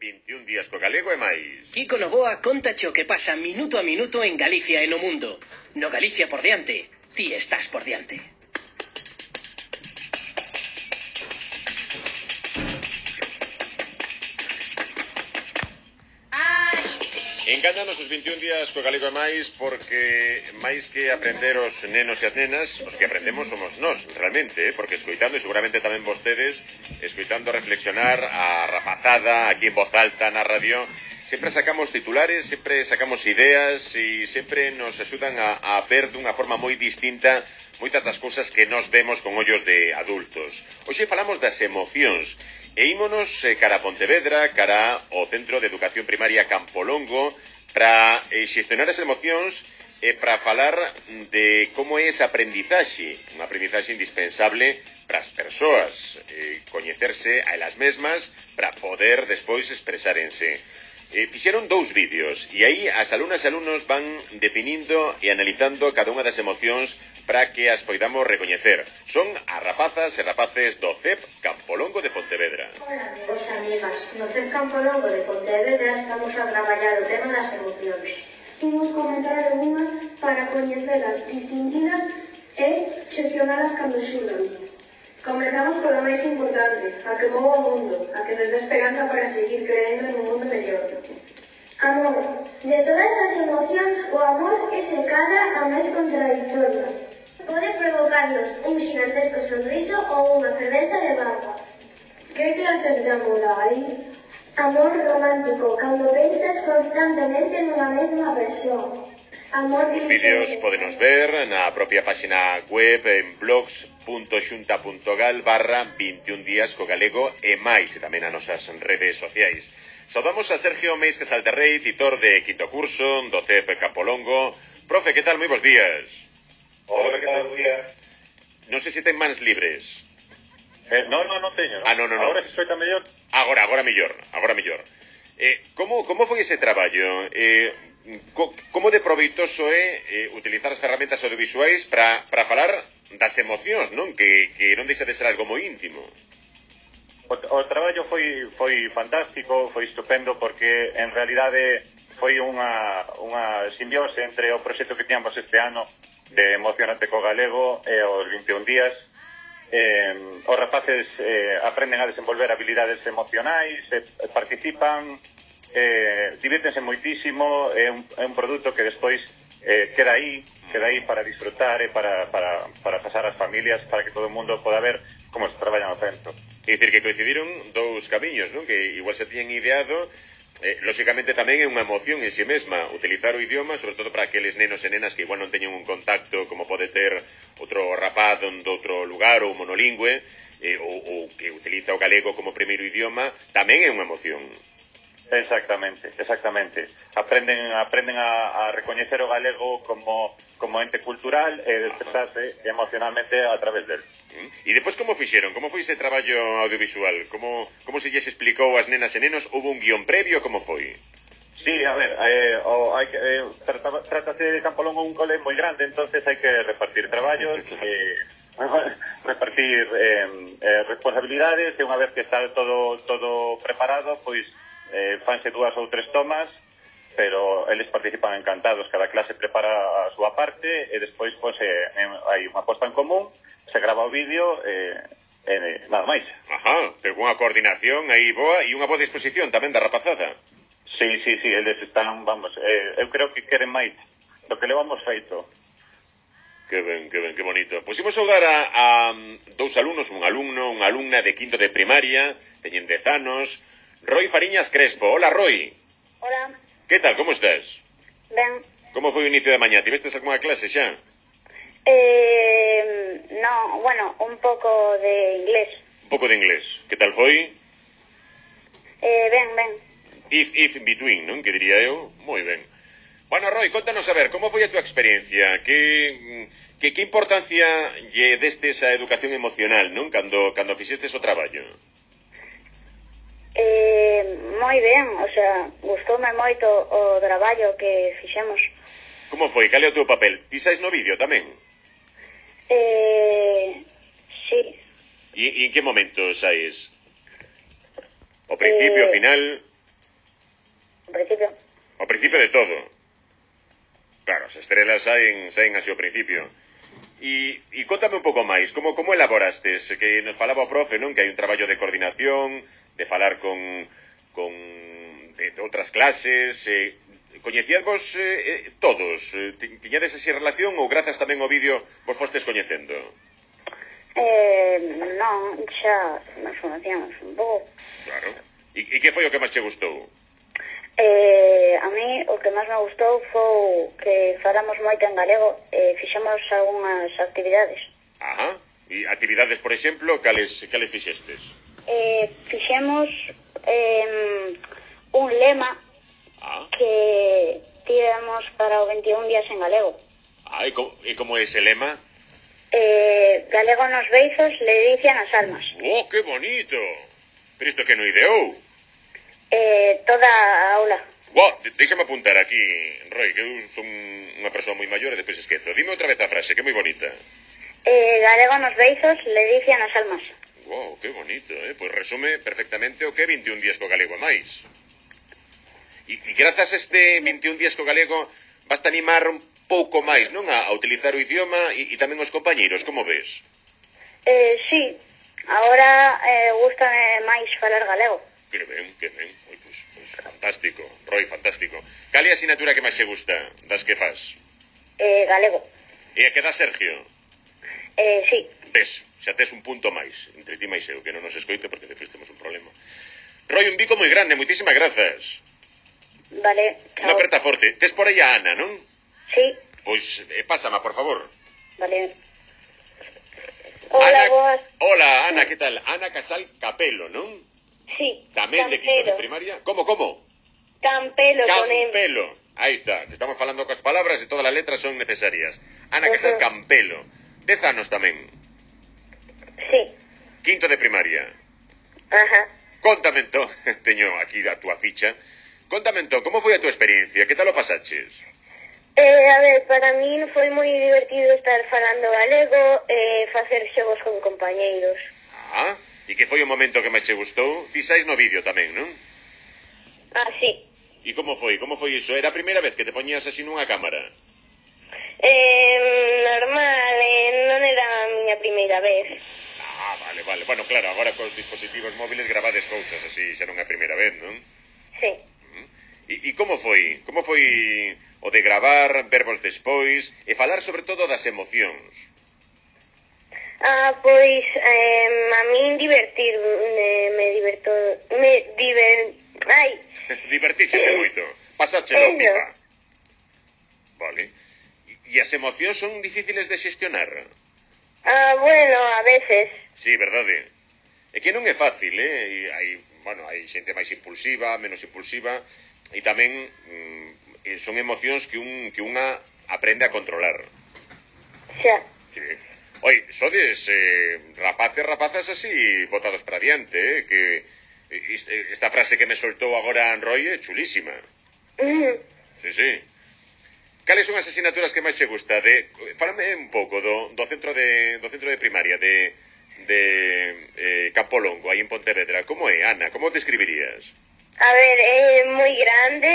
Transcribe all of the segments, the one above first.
21 días co galego e máis. Kiko Novoa contache o que pasa minuto a minuto en Galicia e no mundo. No Galicia por diante, ti estás por diante. Encántanos os 21 días co galego e máis, porque máis que aprender os nenos e as nenas, os que aprendemos somos nós, realmente, porque escoitando, e seguramente tamén vostedes, escoitando reflexionar a rapazada aquí en voz alta na radio, sempre sacamos titulares, sempre sacamos ideas e sempre nos axudan a ver dunha forma moi distinta moitas das cousas que nós vemos con ollos de adultos. Hoxe falamos das emocións e ímonos cara a Pontevedra, cara ao Centro de Educación Primaria Campolongo, para xestionar as emocións e para falar de como é esa aprendizaxe, unha aprendizaxe indispensable para as persoas, coñecerse a elas mesmas para poder despois expresárense. Fixeron 2 vídeos e aí as alumnas e alumnos van definindo e analizando cada unha das emocións para que as poidamos recoñecer. Son as rapazas e rapaces do CEP Campolongo de Pontevedra. Hola amigos e amigas, no CEP Campolongo de Pontevedra estamos a traballar o tema das emocións. Imos comentar algunhas para coñecelas, distinguilas e xestionalas cando xurdan. Comezamos pola máis importante, a que move o mundo, a que nos dá esperanza para seguir creendo nun mundo mellor. Amor. De todas as emocións, o amor é se cadra a máis contradictoria. Pode provocarnos un xigantesco sorriso ou unha fervenza de bambas. Que clases de amor hai? Amor romántico, cando pensas constantemente nunha mesma persoa. Amor Os vídeos podenos ver na propia página web en blogs.xunta.gal/21 días co galego e máis, e tamén nas nosas redes sociais. Saudamos a Sergio Meis Casalterrei, titor de quinto curso do CEP Campolongo. Profe, que tal? Moi bons días. Hola, que tal? Buen día. Non sei se ten mans libres. Non teño. Non. Agora se escoita mellor? Agora mellor. Como foi ese traballo? Como de proveitoso é utilizar as ferramentas audiovisuais para falar das emocións, non? Que non deixa de ser algo moi íntimo. O traballo foi fantástico, foi estupendo, porque en realidade foi unha simbiose entre o proxecto que tiñamos este ano de Emocionante co Galego e os 21 días. Os rapaces aprenden a desenvolver habilidades emocionais, participan, divírtense moitísimo, é un produto que despois queda aí para disfrutar e para pasar as familias, para que todo o mundo poda ver como se traballa no centro. É dicir, que coincidiron 2 camiños, non? Que igual se tiñen ideado. Lóxicamente tamén é unha emoción en si mesma utilizar o idioma, sobre todo para aqueles nenos e nenas que igual non teñen un contacto como pode ter outro rapaz doutro lugar ou monolingüe, ou que utiliza o galego como primeiro idioma, tamén é unha emoción. Exactamente. Aprenden a recoñecer o galego como ente cultural e expresarse emocionalmente a través del. E depois como fixeron? Como foi ese traballo audiovisual? Como se lles explicou ás nenas e nenos? Houve un guión previo? Como foi? Sí, a ver, trátase de Campolongo un cole moi grande, entonces hai que repartir traballos, repartir responsabilidades, e unha vez que está todo preparado, pois fanse 2 ou 3 tomas, pero eles participan encantados, cada clase prepara a súa parte e despois pois hai unha posta en común, se grava o vídeo e nada máis. Ajá, pero unha coordinación aí boa e unha boa disposición tamén da rapazada. Sí, eles están, eu creo que queren máis do que levamos feito. Que ben, que bonito. Pois imos saudar a 2 alumnos, un alumno, unha alumna de quinto de primaria, teñen 10 anos, Roy Fariñas Crespo. Hola, Roy. Hola. Que tal, como estás? Ben. Como foi o inicio de mañá? Tivestes algunha clase xa? No, bueno, un pouco de inglés. Un pouco de inglés. Que tal foi? Ben. If in between, non? Que diría eu. Moi ben. Bueno, Roy, contanos a ver, como foi a túa experiencia? Que importancia lle destes a educación emocional, non? Cando fixestes o traballo? Moi ben, o sea, gustoume moito o traballo que fixemos. Como foi? Cal é o teu papel? Ti sais no vídeo tamén? Sí. E en que momento saes? O principio, o final? ao principio. Ao principio de todo. Claro, as estrelas saen así ao principio. E contame un pouco máis, como elaborastes? Que nos falaba o profe, non? Que hai un traballo de coordinación, de falar con de outras clases, coñecíadvos todos? Tiñades así relación ou grazas tamén ao vídeo vos fostes coñecendo? Non, xa nos conocíamos un pouco. Claro. E que foi o que máis che gustou? A mí o que máis me gustou foi que falamos moito en galego e fixemos algunhas actividades. Ajá. E actividades, por exemplo, cales fixestes? Fixemos un lema que tiramos para o 21 días en galego. E como é ese lema? Galego nos beizos, ledicia nas almas. Oh, que bonito! Pero isto que non ideou? Toda a aula. Deixame apuntar aquí, Roy, que eu son unha persoa moi maior e depois esquezo. Dime outra vez a frase, que é moi bonita. Galego nos beizos, ledicia nas almas. Wow, que bonito, Pois resume perfectamente o que é 21 días co galego a máis. E grazas a este 21 días co galego vas a animar un pouco máis, non? A utilizar o idioma e tamén os compañeiros, como ves? Sí, agora gustame máis falar galego. Que ben. Pois fantástico, Roy, fantástico. Cal é a asignatura que máis se gusta das que faz? Galego. E a que dá Sergio? Sí. Ves, xa tes un punto máis entre ti máis eu, que non nos escoite porque depois temos un problema. Roy, un bico moi grande, moitísimas grazas. Vale, chao. Unha aperta forte. Tes por aí a Ana, non? Sí. Pois pásama, por favor. Vale. Hola, boas. Hola, Ana, que tal? Ana Casal Capelo, non? Sí, Tamén de quinto de primaria. Como? Campelo. Campelo. Aí está, que estamos falando coas palabras e todas as letras son necesarias. Ana Casal Campelo. 10 anos tamén. Sí. Quinto de primaria. Ajá. Contame entón, teño aquí a túa ficha. Contame entón, como foi a túa experiencia? Que tal o pasaches? A ver, para min foi moi divertido estar falando galego e facer xogos con compañeiros. E que foi o momento que máis che gustou? Ti sais no vídeo tamén, non? Sí. E como foi? Como foi iso? Era a primeira vez que te poñías así nunha cámara? Normal, non era a miña primeira vez. Vale. Bueno, claro, agora cos dispositivos móviles gravades cousas así, xa non é a primeira vez, non? Sí. E como foi? Como foi o de gravar, vervos despois e falar sobre todo das emocións? Pois a min Divertíchese moito, pasáchelo pipa. Vale. E as emocións son difíciles de xestionar? Bueno, a veces. Sí, verdade. É que non é fácil, E hai xente máis impulsiva, menos impulsiva, e tamén son emocións que unha aprende a controlar. Xa. Oi, sodes rapazas así botados para diante, que esta frase que me soltou agora Roy é chulísima. Sí. Cales son as asignaturas que máis che gusta? Fálame un pouco do centro de primaria de Campolongo, aí en Pontevedra. Como é, Ana? Como te describirías? A ver, é moi grande,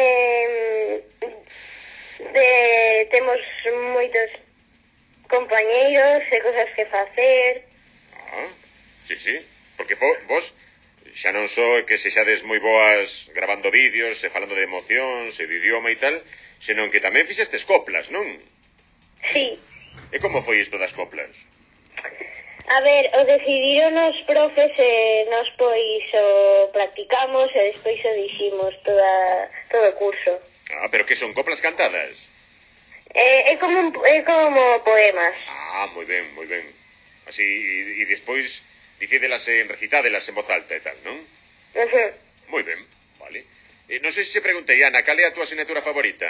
temos moitos compañeiros e cosas que facer. Sí, porque vos xa non só que sexades moi boas gravando vídeos e falando de emocións e de idioma e tal, senón que tamén fixestes coplas, non? Sí. E como foi isto das coplas? A ver, o decidiron os profes e nos pois o practicamos e despois o diximos todo o curso. Pero que son coplas cantadas? É como poemas. Moi ben. Así, e despois dicídelas recitádelas en voz alta e tal, non? Moi ben, vale. Non sei se preguntei, Ana, cal é a túa asignatura favorita?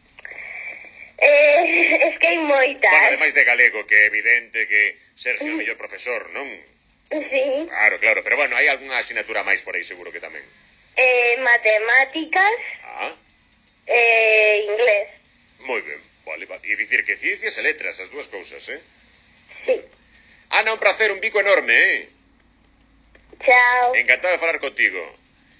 Es que hai moitas. Bueno, ademais de galego, que é evidente que Sergio é o mellor profesor, non? Sí. Claro, pero bueno, hai algunha asignatura máis por aí, seguro que tamén. Matemáticas. Inglés. Moi ben, vale. E dicir que ciencias e letras, as dúas cousas, Sí. Ana, un placer, un bico enorme, Chao. Encantado de falar contigo.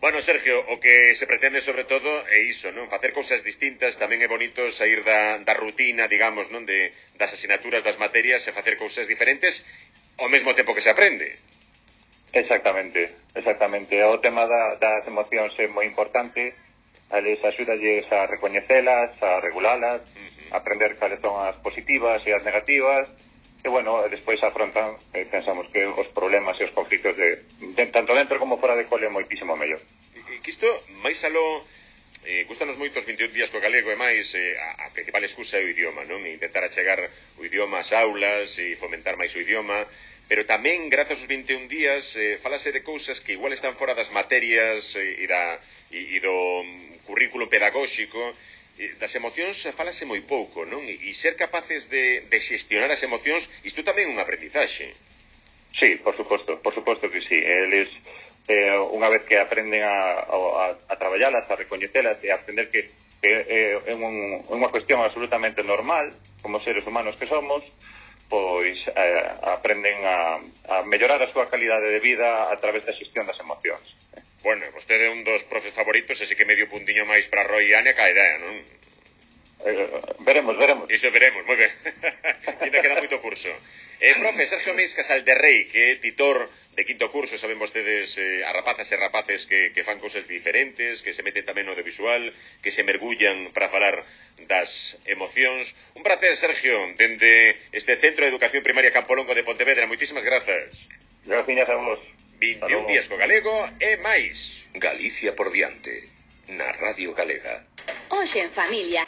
Bueno, Sergio, o que se pretende sobre todo é iso, non? Facer cousas distintas, tamén é bonito sair da rutina, digamos, non? Das asignaturas, das materias, e facer cousas diferentes ao mesmo tempo que se aprende. Exactamente. O tema das emocións é moi importante. Eles axúdalles a recoñecelas, a regulalas, a aprender cales son as positivas e as negativas, e, bueno, despois afrontan, pensamos que os problemas e os conflitos tanto dentro como fora de cole é moitísimo mellor. Que isto, máis aló, gustanos moito os 21 días co galego, e máis a principal excusa é o idioma, non? Intentar achegar o idioma ás aulas e fomentar máis o idioma, pero tamén, grazas aos 21 días, falase de cousas que igual están fora das materias e do currículo pedagóxico. Das emocións falase moi pouco, non? E ser capaces de xestionar as emocións, isto tamén é un aprendizaxe. Sí, por suposto que sí. Eles, unha vez que aprenden a traballalas, a recoñecelas e a aprender que é unha cuestión absolutamente normal, como seres humanos que somos, pois aprenden a mellorar a súa calidade de vida a través da xestión das emocións. Bueno, vostede é un dos profes favoritos, así que medio puntiño máis para Roy e Ania caerá, non? Veremos. Iso veremos, moi ben. Ainda queda moito curso. Profe, Sergio Meis Casalderrei, que é titor de quinto curso, saben vostedes, a rapazas e rapaces que fan cousas diferentes, que se meten tamén no audiovisual, que se mergullan para falar das emocións. Un prazer, Sergio, dende este Centro de Educación Primaria Campolongo de Pontevedra. Moitísimas grazas. Gracias a vos. 21 días co galego e máis. Galicia por diante, na Radio Galega. Hoxe en familia.